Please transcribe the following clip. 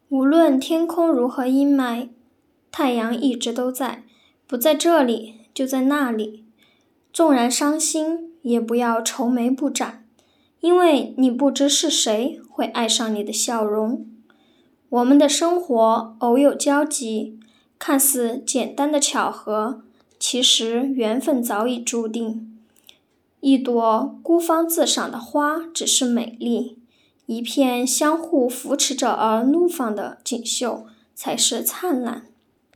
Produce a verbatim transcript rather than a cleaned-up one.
无论天空如何阴霾，太阳一直都在，不在这里就在那里。纵然伤心，也不要愁眉不展，因为你不知是谁会爱上你的笑容。我们的生活偶有交集，看似简单的巧合，其实缘分早已注定。一朵孤芳自赏的花只是美丽，一片相互扶持着而怒放的锦绣才是灿烂。